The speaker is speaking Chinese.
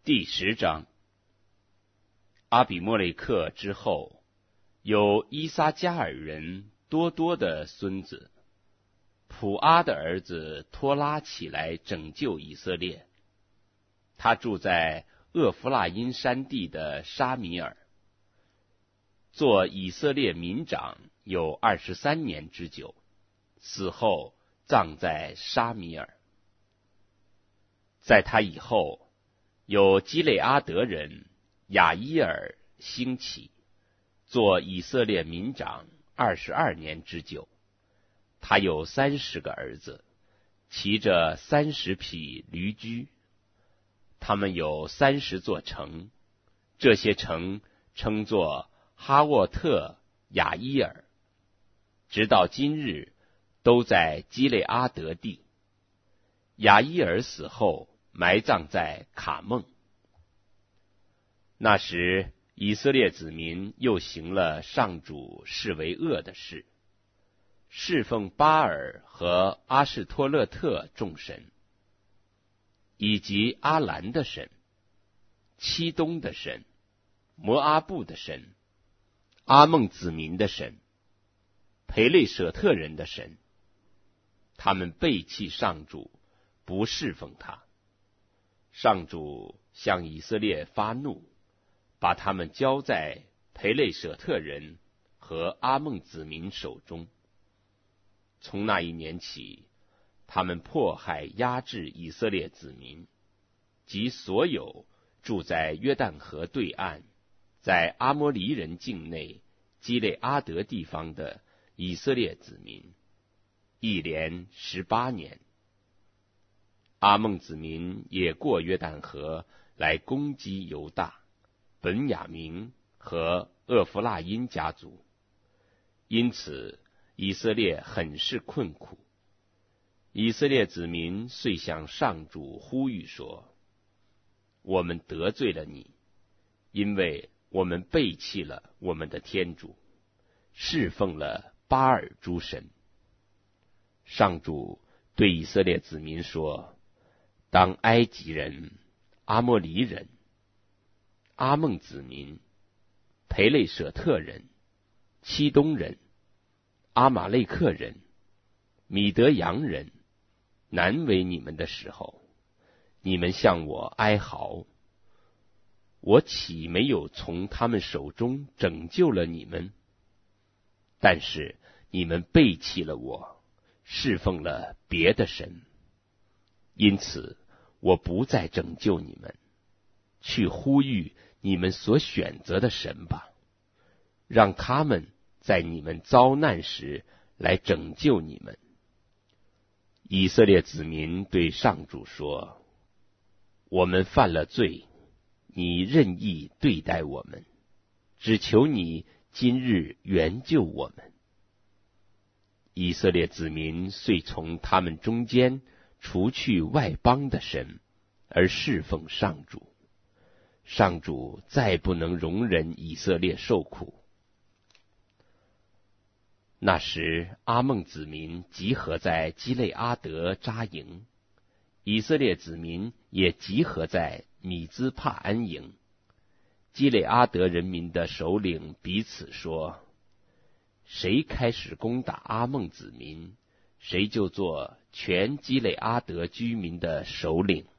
第10章。阿比莫雷克之后，有伊撒加尔人多多的孙子普阿的儿子托拉起来拯救以色列。他住在厄弗拉因山地的沙米尔，做以色列民长有23年之久，死后葬在沙米尔。在他以后，有基列阿德人亚伊尔兴起，做以色列民长22年之久。他有30个儿子，骑着30匹驴驹。他们有30座城，这些城称作哈沃特亚伊尔，直到今日都在基列阿德地。亚伊尔死后埋葬在卡孟。那时以色列子民又行了上主视为恶的事，侍奉巴尔和阿士托勒特众神，以及阿兰的神、漆东的神、摩阿布的神、阿孟子民的神、培类舍特人的神。他们背弃上主，不侍奉他。上主向以色列发怒，把他们交在培类舍特人和阿孟子民手中。从那一年起，他们迫害压制以色列子民，及所有住在约旦河对岸，在阿摩黎人境内基列阿德地方的以色列子民，一连18年。阿孟子民也过约旦河来攻击犹大、本雅明和厄弗拉因家族，因此以色列很是困苦。以色列子民遂向上主呼吁说：我们得罪了你，因为我们背弃了我们的天主，侍奉了巴尔诸神。上主对以色列子民说：当埃及人、阿摩黎人、阿孟子民、培类舍特人、漆东人、阿玛类克人、米德扬人难为你们的时候，你们向我哀嚎，我岂没有从他们手中拯救了你们？但是你们背弃了我，侍奉了别的神，因此我不再拯救你们。去呼吁你们所选择的神吧，让他们在你们遭难时来拯救你们。以色列子民对上主说：我们犯了罪，你任意对待我们，只求你今日援救我们。以色列子民遂从他们中间除去外邦的神，而侍奉上主。上主再不能容忍以色列受苦。那时阿孟子民集合在基列阿德扎营，以色列子民也集合在米兹帕安营。基列阿德人民的首领彼此说：谁开始攻打阿孟子民，谁就做全基列阿德居民的首领。